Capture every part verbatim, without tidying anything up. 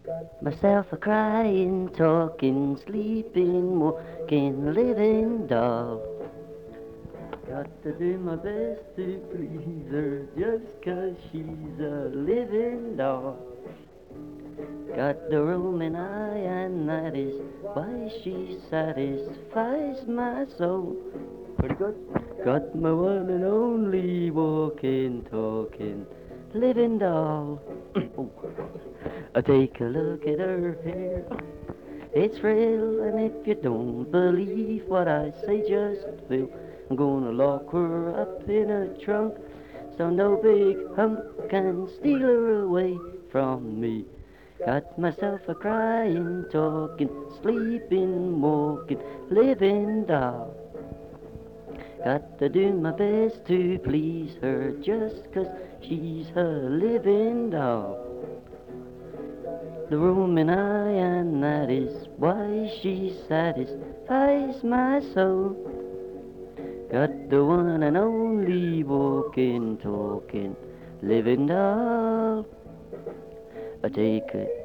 Myself a crying, talking, sleeping, walking, living doll. Got to do my best to please her just 'cause she's a living doll. Got the roaming eye and that is why she satisfies my soul. Pretty good. Got my one and only walking, talking, living doll. Oh. I take a look at her hair. It's real, and if you don't believe what I say, just feel I'm gonna lock her up in a trunk, so no big hunk can steal her away from me. Got myself a crying, talking, sleeping, walking, living doll. Got to do my best to please her just 'cause she's a living doll. The roaming eye, and that is why she satisfies my soul. Got the one and only walking, talking, living doll. I take it.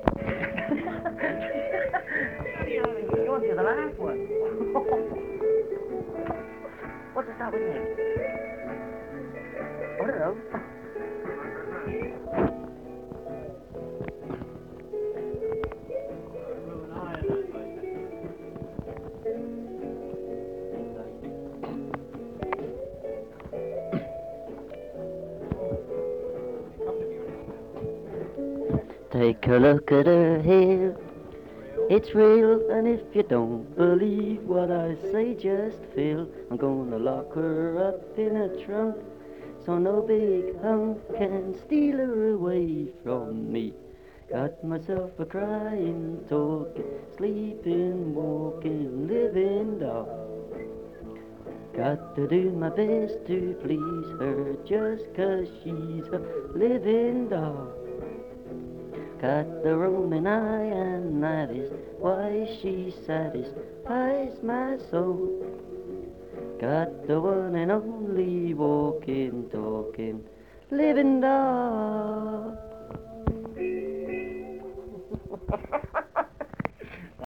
You want to do the last one? What's it start with name? I don't know. Take a look at her hair. It's real, and if you don't believe what I say, just feel I'm gonna lock her up in a trunk, so no big hunk can steal her away from me. Got myself a crying, talking, sleeping, walking, living doll. Got to do my best to please her just 'cause she's a living doll. Got the roaming eye, and that is why she satisfies my soul. Got the one and only walking, talking, living doll.